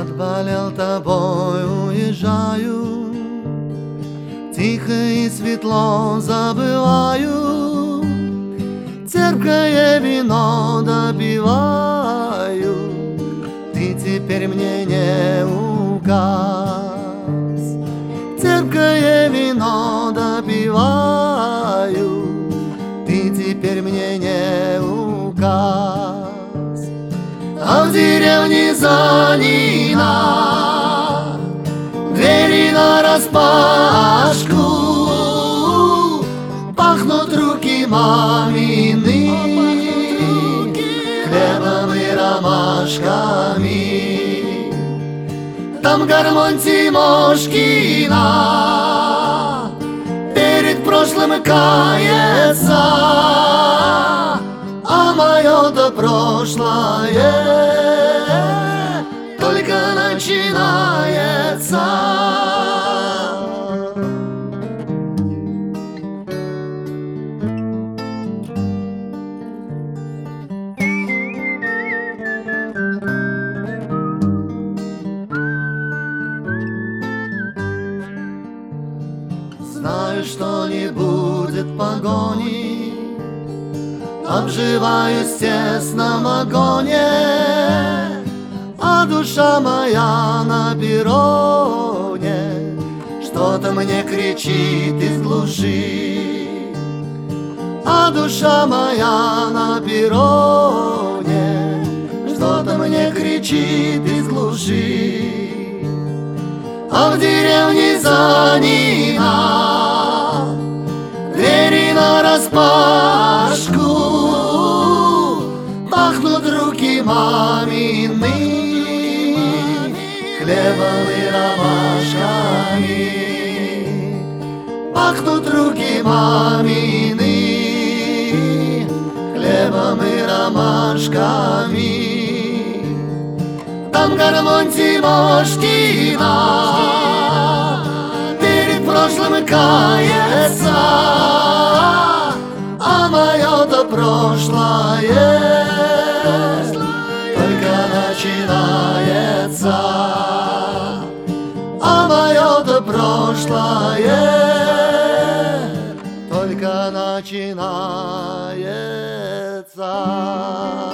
Отболел тобой, уезжаю, тихо и светло забываю, терпкое вино допиваю. Ты теперь мне не указ, терпкое вино допиваю. Ты теперь мне не указ. А в деревне Занина двери нараспашку, пахнут руки мамины хлебом и ромашками. Там гармонь Тимошкина перед прошлым кается, а мое-то прошлое только начинается. Знаю, что не будет погони, обживаюсь тесно в вагоне, а душа моя на перроне что-то мне кричит из глуши. А душа моя на перроне что-то мне кричит из глуши. А в деревне Занина двери нараспашку, пахнут руки мамины хлебом и ромашками. Пахнут руки мамины хлебом и ромашками. Там гармонь Тимошкина перед прошлым кается, а мое-то прошлое только начинается. А мое-то прошлое только начинается.